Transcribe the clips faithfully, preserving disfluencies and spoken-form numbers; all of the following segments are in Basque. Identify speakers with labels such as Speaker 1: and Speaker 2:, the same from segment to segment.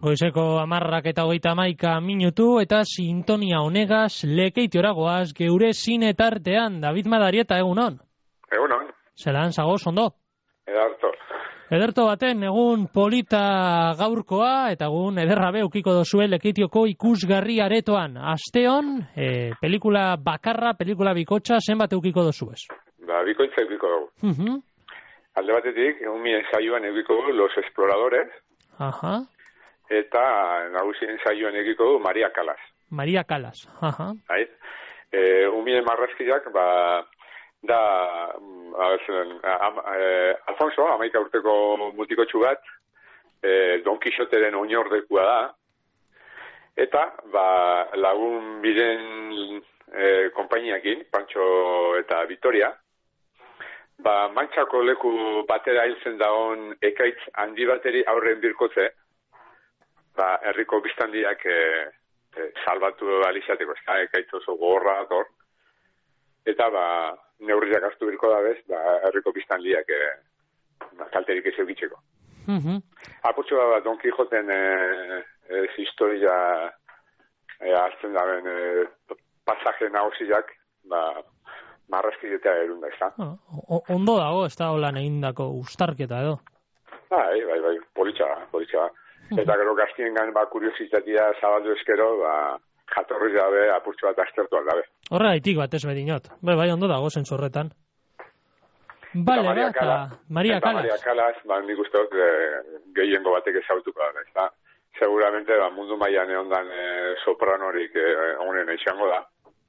Speaker 1: Goizeko amarrak eta hogeita hamaika minutu eta sintonia honegaz lekeitiora goaz geure zinetartean. David Madarieta, egunon?
Speaker 2: Egunon.
Speaker 1: Zeran, zagoz, ondo?
Speaker 2: Ederto.
Speaker 1: Ederto baten, egun polita gaurkoa eta egun ederra beukiko dozue lekeitioko ikusgarri aretoan. Asteon, e, pelikula bakarra, pelikula bikotxa, zenbat eukiko dozuez?
Speaker 2: Ba, bikoitza eukiko dugu.
Speaker 1: Uh -huh.
Speaker 2: Alde batetik, egun mi ensaioan eukiko dugu Los Exploradores.
Speaker 1: Aha.
Speaker 2: Eta nagusi ensaioan eukiko dugu Maria Callas.
Speaker 1: Maria Callas, aha.
Speaker 2: Hai. E, Umien marrazkiak, ba, da, azen, am, e, Alfonso, amaika urteko mutikotxu bat, e, Don Quixoteren oinordekua da, eta, ba, lagun biren e, konpainiakin, Pancho eta Vitoria, ba, Mantxako leku batera hiltzen dagoen ekaitz handi bateri aurren birkotze, ba, herriko biztandiak e, e, salbatu alizateko, ez da, ekaitz oso gogorra dator, eta, ba, neurriak hartu birko da bez, ba, herriko biztandiak e, ba, kalterik ez eukitzeko.
Speaker 1: Uh -huh.
Speaker 2: Apurtxo ba, Don Quijoten e, e, historia e, hartzen daben e, pasaje nagusiak, ba, marrazkidetea erunda, ez da?
Speaker 1: O, ondo dago, ez da holan egindako ustarketa edo?
Speaker 2: Bai, bai, bai, politxa, politxa. Eta gero gaztien gain, ba, kuriositatea zabaldu eskero, ba, jatorri dabe, apurtxo bat aztertu aldabe.
Speaker 1: Horre gaitik bat ez bedinot. Bai, bai, ondo dago zentzorretan. Bale,
Speaker 2: Maria
Speaker 1: ba,
Speaker 2: Callas,
Speaker 1: Maria
Speaker 2: eta
Speaker 1: Callas.
Speaker 2: Maria Callas, ba, nik uste dut, e, gehiengo batek ezautuko da, ez da? Seguramente, ba, mundu mailan egondan e, sopranorik e, honen izango da.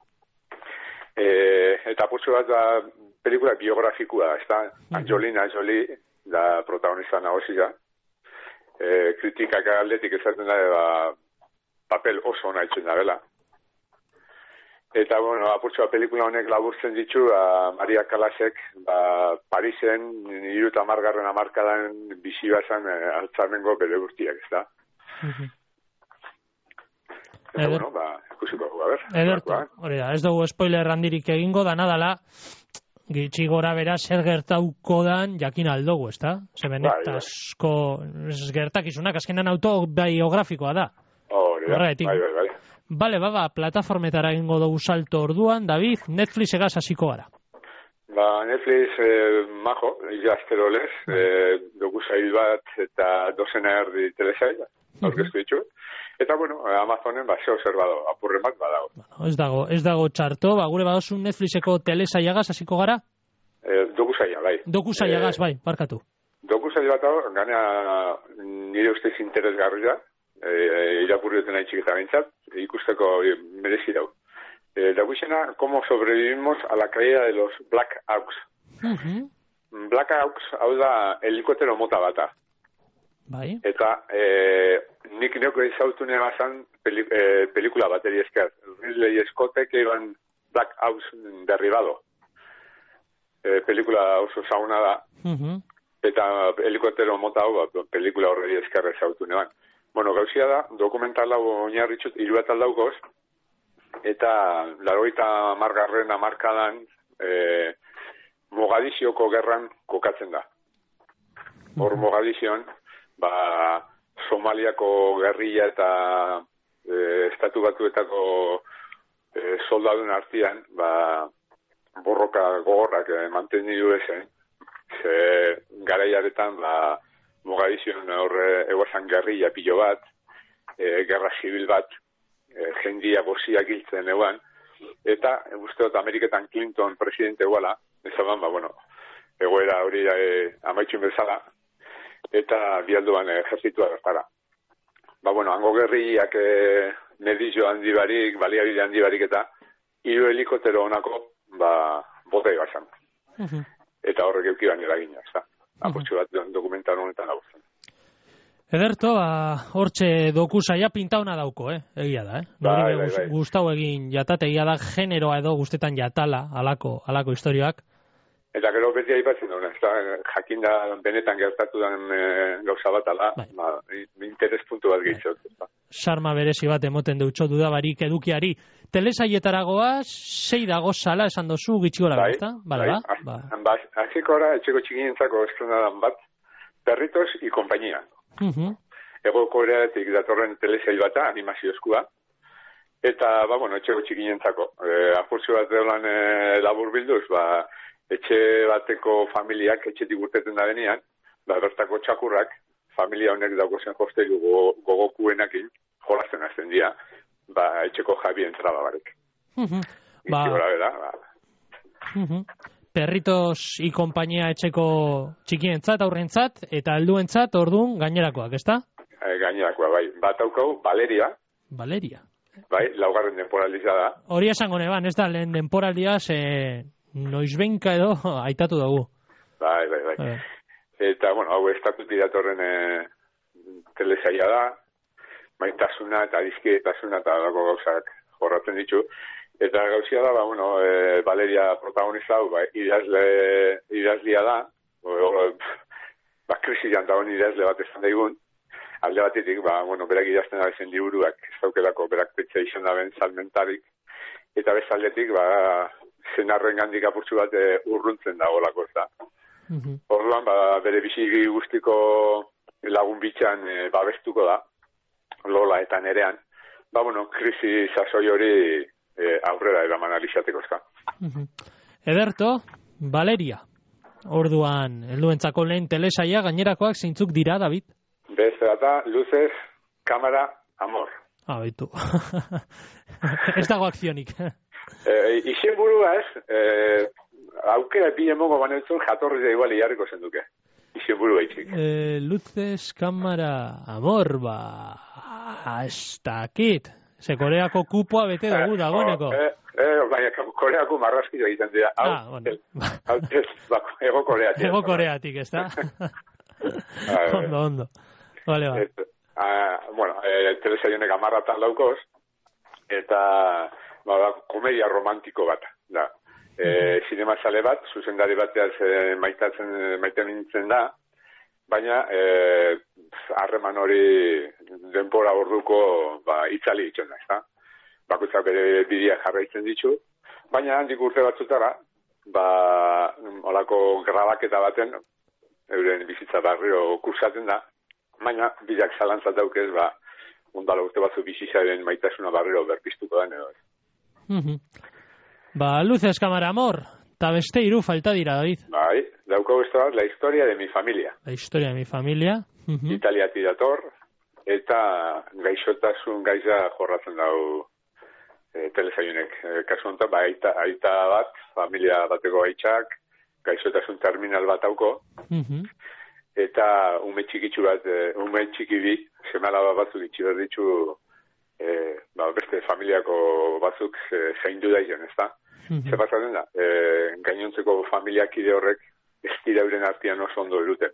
Speaker 2: E, eta apurtxo bat, da, pelikula biografikoa da, ez da? Angelina Jolie, da protagonista nagosia. E, kritikak aldetik ezaten da, ba, papel oso ona itzen da bela. Eta, bueno, apurtxoa pelikula honek laburtzen ditu, a, Maria Callasek, ba, Parisen, hiruta amargarren amarkadan bizi bazan e, altzamengo bere guztiak, ez da?
Speaker 1: Uh -huh.
Speaker 2: Eta, bueno, ba, ikusiko dugu, a ber.
Speaker 1: Ederto, hori da, ez dugu spoiler handirik egingo, da nadala, gitxi gora bera zer gertauko dan jakin aldogu, ez da? Zebenet asko, gertakizunak, azkenan autobiografikoa da.
Speaker 2: Hori da, bai, bai, bai.
Speaker 1: Bale, baba, plataformetara egingo dugu salto orduan, David, Netflix egaz hasiko gara.
Speaker 2: Ba, Netflix, eh, majo, jaztero lez, eh, dugu zail bat eta dozena erdi telesail, aurkeztu ditu. Eta, bueno, Amazonen, ba, zeo zer bado, apurren bat badago.
Speaker 1: Bueno, ez dago, ez dago txarto, ba, gure badozun Netflixeko telesaiagaz hasiko gara?
Speaker 2: Eh, dugu zaila, bai.
Speaker 1: Dugu zaiagaz, eh, bai, barkatu.
Speaker 2: Dugu zail bat hau, ganea nire ustez interesgarria, e, irakurrioten haitxik eta bintzat, ikusteko merezi dau. E, Dagoizena, como sobrevivimos a la caída de los Black Hawks.
Speaker 1: Uh -huh.
Speaker 2: Black Hawks, hau da, helikotero mota bata.
Speaker 1: Bai.
Speaker 2: Eta e, nik neoko izautu nire bazan peli, e, pelikula bateri esker. Ridley Scottek eban Black Hawks derribado. E, pelikula oso zauna da.
Speaker 1: Uh -huh. Eta
Speaker 2: helikotero mota hau, pelikula horreri esker ezautu neban. Bueno, gauzia da, dokumental hau oinarritxut hiru bat aldaukoz, eta laurogeita hamargarren hamarkadan e, Mogadizioko gerran kokatzen da. Hor Mogadizion, ba, Somaliako gerrilla eta e, estatu batuetako e, soldadun artean, ba, borroka gogorrak e, mantenidu ezen, ze garaiaretan, ba, Mogadizion horre eguazan gerrilla pilo bat, e, gerra zibil bat, e, jendia boziak hiltzen eguan, eta e, usteot Ameriketan Clinton presidente eguala, ezaban, ba, bueno, egoera hori e, amaitxun bezala, eta bialduan ejerzitua gertara. Ba, bueno, hango gerriak e, medizio handi barik, baliabide handi barik eta hiru helikotero honako, ba, bota egazan. Uh -huh. Eta horrek eukiban eragina, ez da. Apurtxo bat dokumental honetan agurtzen.
Speaker 1: Ederto, ba, hortxe doku saia pinta hona dauko, eh? Egia da, eh?
Speaker 2: Bai, bai, bai, bai.
Speaker 1: Gustau egin jatate, egia da, generoa edo guztetan jatala, alako, alako historioak.
Speaker 2: Eta gero beti aipatzen duen, ez da, jakin da benetan gertatu den e, gauza bat ala, bai. Ba, interes puntu bat gehitzot. Bai.
Speaker 1: Sarma berezi bat emoten deutxo dudabarik edukiari. Telesaietaragoaz, sei dago sala esan dozu gitxigora,
Speaker 2: bai,
Speaker 1: ezta? Bale,
Speaker 2: bai,
Speaker 1: ba?
Speaker 2: Ba, aziko ora, etxeko txikinentzako estrenada bat, Perritos y compañía.
Speaker 1: Uh -huh.
Speaker 2: Ego Koreatik datorren telesail bata, animaziozkoa, eta, ba, bueno, etxeko txikinentzako. E, apurtxo bat deolan e, labur bilduz, ba, etxe bateko familiak etxetik urteten da denean, ba, bertako txakurrak, familia honek daukozen hostelu gogokuenakin, jolazten azten dira, ba, etxeko jabi entraba barek.
Speaker 1: Ba,
Speaker 2: bera, ba.
Speaker 1: Perritos y compañía etxeko txikientzat, aurrentzat, eta helduentzat orduan gainerakoak, ezta?
Speaker 2: E, gainerakoa, bai. Bat aukau, Valeria.
Speaker 1: Valeria.
Speaker 2: Bai, laugarren denporaldia da.
Speaker 1: Hori esango neban, ez da, lehen denporaldia, ze noizbenka edo aitatu dugu.
Speaker 2: Bai, bai, bai. bai. Eta, bueno, hau estatutik datorren e, telesaia da, maitasuna eta dizkietasuna eta dago gauzak jorratzen ditu. Eta gauzia da, ba, bueno, e, Valeria protagonista hau, ba, idazle, idazlia da, o, o, ba, krisian dagoen idazle bat esan daigun, alde batetik, ba, bueno, berak idazten abezen liburuak, ez daukelako berak petxe izan daben salmentarik, eta bezaldetik, ba, zenarren gandik apurtzu bat e, urruntzen dagoelako, ez da. Mm-hmm. Orduan, ba, bere biziki guztiko lagun bitxan e, babestuko da, Lola eta Nerean, ba, bueno, krisi sasoi hori e, aurrera eraman alizateko, ez da.
Speaker 1: Mm-hmm. Ederto, Valeria, orduan, helduentzako lehen telesaia, gainerakoak zeintzuk dira, David?
Speaker 2: Beste data, luces, kamera, amor.
Speaker 1: Ah, baitu. Ez dago akzionik.
Speaker 2: e, Izen burua ez, e, aukera epile mongo banetzun jatorri da igual iarriko zenduke. Izen burua itxik.
Speaker 1: E, luces, kamera, amor, ba... Ez dakit. Ze Koreako kupoa bete dugu dagoeneko.
Speaker 2: E, e, baina Koreako marraskio egiten dira.
Speaker 1: Ah, bueno.
Speaker 2: Hau, ez, bako, ego Koreatik.
Speaker 1: Ego Koreatik, ez da? Ondo, ondo. Vale, va.
Speaker 2: Et, uh, bueno, eh, telesaionek amarratan laukoz, eta ba, komedia romantiko bat. Da. E, mm-hmm. Sinema sale bat, zuzendari bateaz e, maitatzen, maiten nintzen da, baina harreman e, hori denpora orduko ba, itzali ditzen da, ezta? Bakoitzak bere bidea jarraitzen ditu, baina handik urte batzutara, ba, olako grabaketa baten, euren bizitza barriro kursatzen da, baina bideak zalantzat daukez, ba, ondala urte batzu bizizaren maitasuna barriro berpiztuko da, edo.
Speaker 1: Mm-hmm. Ba, luces, kamera, amor, eta beste hiru falta dira, David.
Speaker 2: Bai, dauko beste bat, la historia de mi familia.
Speaker 1: La historia de mi familia. Mm-hmm.
Speaker 2: Italiati dator, eta gaixotasun gaiza jorratzen dau e, telesaionek. E, kasu honetan, ba, aita, aita bat, familia bateko aitzak, gaixotasun terminal bat hauko, mm-hmm. eta ume txikitsu bat, ume txiki bi, semalaba batzuk itxi berditzu, e, ba, beste familiako batzuk e, zaindu daizen, ez da? Mm-hmm. Zer batzen da, e, gainontzeko familiakide horrek ez dira euren artean oso ondo eruten.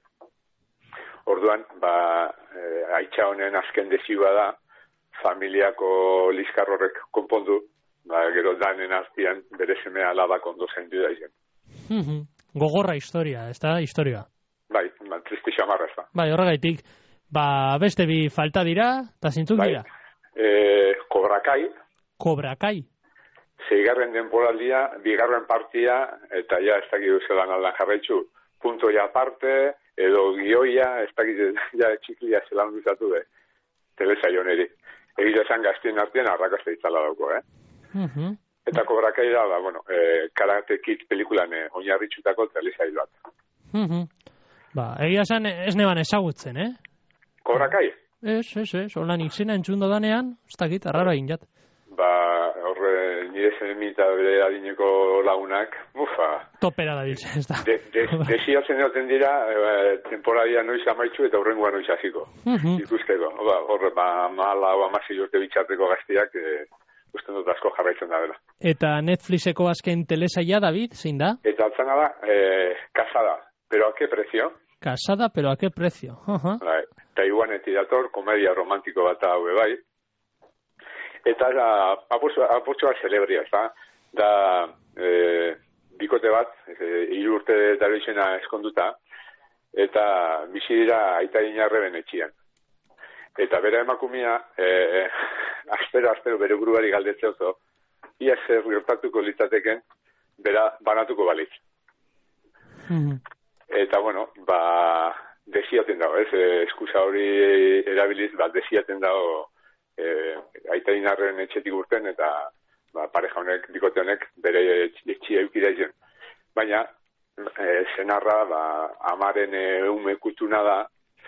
Speaker 2: Orduan, ba, e, aitza honen azken dezioa da, familiako liskar horrek konpondu, ba, gero danen artean bere seme alabak ondo zaindu daizen.
Speaker 1: Mm-hmm. Gogorra historia, ez da, historia.
Speaker 2: Bai, tristi xamarra ez da.
Speaker 1: Bai, horregaitik, ba, beste bi falta dira, eta zintzuk
Speaker 2: bai.
Speaker 1: dira?
Speaker 2: E, Kobrakai.
Speaker 1: Kobrakai.
Speaker 2: Zeigarren denporaldia, bigarren partia, eta ja, ez dakit zelan aldan jarraitzu, punto ja parte, edo gioia, ez dakit, ja, txiklia zelan duzatu de, telesaioneri. Egitea esan gaztien artean, arrakazte itzala dauko, eh? Uh-huh. Eta Kobrakai da, ba, bueno, e, Karate Kid pelikulan e, oinarritxutako telesail bat.
Speaker 1: Uh-huh. Ba, egia esan ez neban ezagutzen, eh?
Speaker 2: Kobrakai?
Speaker 1: Ez, ez, ez, holan ikzena entzundo danean, ez dakit, arraro egin jat.
Speaker 2: Ba, horre, nire zenemi eta bere adineko lagunak, mufa.
Speaker 1: Topera da biltze, ez da.
Speaker 2: Desiatzen de, duten dira, e, temporadia noiz amaitzu eta horrengoa noiz hasiko. Uh-huh. Ikusteko, ba, horre, ba, mala o amasi urte bitxarteko gaztiak, e, usten dut asko jarraitzen da, bera. Eta
Speaker 1: Netflixeko azken telesaia, David, zein da?
Speaker 2: Eta atzana da, e, Casada. ¿Pero a qué precio?
Speaker 1: Casada, pero a qué precio? Uh-huh.
Speaker 2: Bai, Taiwanetik dator, komedia romantiko bat haue bai. Eta da, apurtzu bat celebria, ez da? Da, e, bikote bat, e, hiru urte dara izena eskonduta, eta bizi dira aita inarreben etxian. Eta bera emakumia, e, astero, astero, bere buruari galdetzea oso, ia zer gertatuko litzateken, bera banatuko balitz. Mm-hmm. Eta, bueno, ba, desiaten dago, ez, e, eskusa hori erabiliz, ba, desiaten dago e, aita inarren etxetik urten, eta ba, pareja honek, bikote honek, bere etxia eukira izan. Baina, e, senarra, ba, amaren e, ume kutuna da,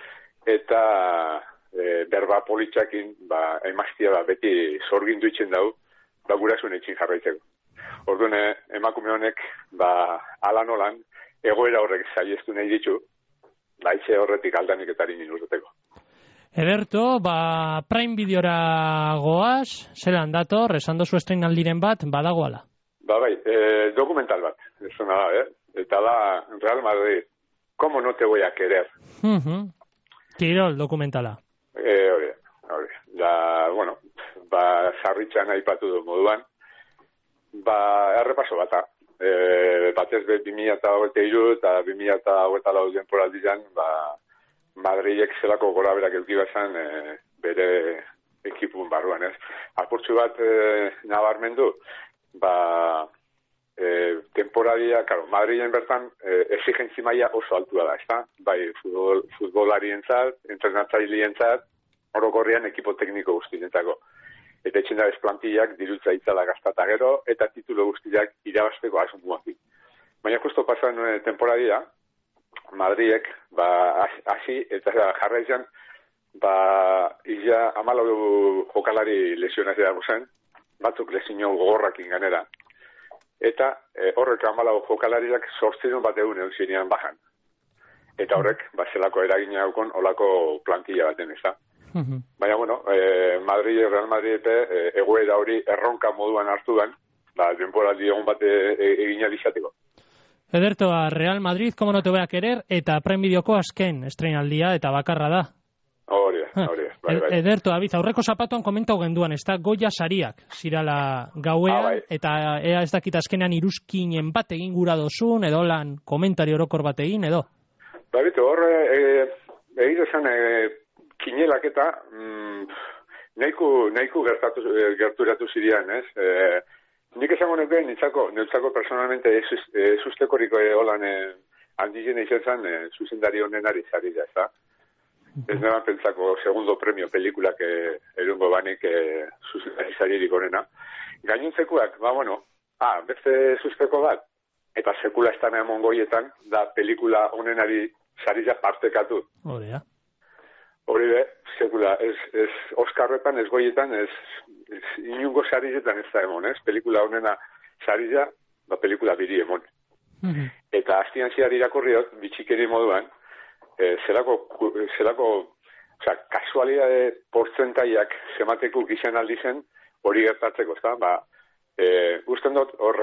Speaker 2: eta e, berba politxakin, ba, emaztia ba, beti zorgindu itzen dau, ba, gurasun etxin jarraitzeko. Orduan, emakume honek, ba, ala nolan, egoera horrek saiestu nahi ditu, baitxe horretik aldanik etari minurteko.
Speaker 1: Ederto, ba, Prime Videora goaz, zelan dator, esan dozu estreinaldiren bat, badagoala?
Speaker 2: Ba, bai, e, dokumental bat, ez da, eh? Eta da, Real Madrid, ¿cómo no te voy a querer?
Speaker 1: Uh-huh. Kirol dokumentala.
Speaker 2: E, hori, hori. Da, bueno, ba, sarritxan aipatu du moduan, ba, errepaso bata. E, batez be bi mila hogeita hiru eta bi mila hogeita lau denporaldian, ba, Madrilek zelako gora berak eukibazan e, bere ekipun barruan, ez. Apurtxu bat e, nabarmendu, ba, e, temporadia, karo, Madrilen bertan e, exigentzi maila oso altua da, ezta? Bai, futbol, futbolarientzat, entrenatzaileentzat, orokorrean ekipo tekniko guztientzako. Eta etxen da plantillak dirutza itzala gaztata gero, eta titulo guztiak irabasteko asumuatik. Baina justo pasan e, temporadia, Madriek, ba, hasi, eta jarraizan, ba, izia amalau jokalari lesionazia dago zen, batzuk lesio gogorrakin ganera. Eta e, horrek amalau jokalariak sortzidun bat egun eusinean bajan. Eta horrek, ba, zelako eragina daukon, olako plantilla baten, ez da. Uh-huh. Baina, bueno, eh, Madrid, Real Madrid eh, egoera hori erronka moduan hartudan, ba, denporaldi egon bat egin alizateko.
Speaker 1: Ederto, Real Madrid, como no te voy a querer, eta Prime Videoko azken estreinaldia eta bakarra da.
Speaker 2: Hori, hori, bai, bai.
Speaker 1: Ederto, David, aurreko zapatuan komentau genduan, ez da Goya sariak, zirala gauean, ah, bai. Eta ea ez dakit azkenean iruzkinen bat egin gura dozun, edo lan komentari orokor bat egin, edo?
Speaker 2: Ba, bitu, horre, e, egin dezan, e, kinelak eta mm, nahiko, nahiko gertatu, gerturatu zirean, ez? E, nik esango nuke, nintzako, nintzako personalmente ez ustekoriko e, holan e, handizen izan zen e, zuzendari honenari zari da, ez da? Ez nena pentsako segundo premio pelikulak e, erungo banik e, zuzendari zaririk honena. Gainontzekoak, ba, bueno, ah, beste zuzteko bat, eta sekula estanean mongoietan, da pelikula honenari zari da partekatu.
Speaker 1: Horea.
Speaker 2: Hori be, sekula, ez, ez Oskarretan, ez goietan, ez, ez inungo sarizetan ez da emon, ez? Pelikula honena sarila, ba, pelikula biri emon. Mm-hmm. Eta hastian ziar irakurriot, bitxikeri moduan, e, zelako, zelako, oza, kasualidade portzentaiak zemateko gizan aldi zen, hori gertatzeko, ezta? Ba, e, usten dut, hor,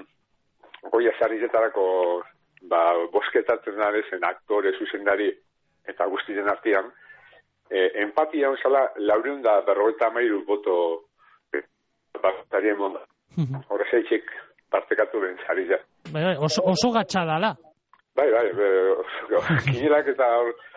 Speaker 2: e, goia sarizetarako, ba, bosketatzen dabezen aktore, zuzendari, eta guztien artean, E, empatia onzala, laureun da berrogeita amairu boto e, partarien monda. Horre zeitxik partekatu ben zari ja.
Speaker 1: Bai, bai, oso, oso gatxadala.
Speaker 2: Bai, bai, kinelak eta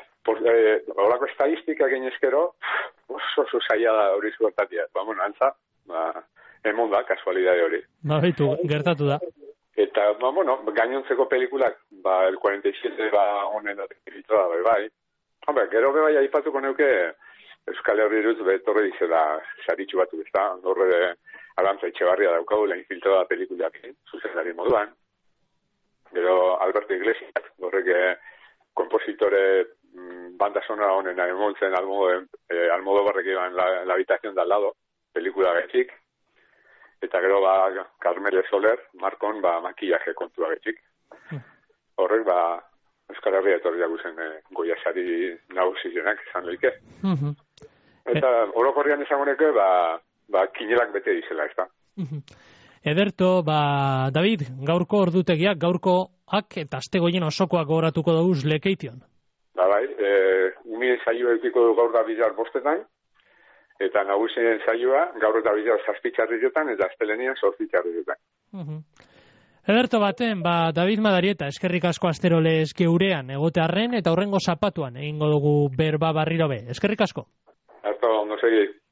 Speaker 2: horako e, estadistika genezkero, oso oso zaila da hori zuertatia. Ba, bueno, antza, ba, emon da, kasualidade hori.
Speaker 1: Ba, baitu, gertatu da.
Speaker 2: Eta, ba, bueno, gainontzeko pelikulak, ba, el cuarenta y siete, ba, honen da, bai, bai. Hombre, gero bebai aipatuko neuke Euskal Herri iruz betorre dizela saritxu batu, ez da? Horre Arantza Etxebarria daukagu lehen infiltrada pelikuliak zuzendari moduan. Gero Alberto Iglesias, horrek kompositore banda sonora honen emontzen eh, Almodo barrek iban la, la habitación de al lado, pelikula gaitxik. Eta gero ba Carmele Soler, Markon, ba makillaje kontua gaitxik. Horrek ba Euskal Herria etorriak guzen e, goia sari nagusizenak izan doike. Uh-huh. Eta orokorrian esangoneke, ba, ba, kinelak bete dizela, ez da.
Speaker 1: Uh-huh. Ederto, ba, David, gaurko ordutegiak, gaurkoak eta astegoien osokoak gogoratuko dauz lekeition.
Speaker 2: Ba, bai, e, umi zaioa eukiko du gaur da bizar bostetan, eta nagusien zaioa gaur da bizar zazpitxarrietan, eta astelenian zortzitxarrietan. Uh-huh.
Speaker 1: Ederto baten, ba, David Madarieta, eskerrik asko asterolez geurean egotearren eta horrengo zapatuan egingo dugu berba barriro be. Eskerrik asko.
Speaker 2: Hasta ondo segi.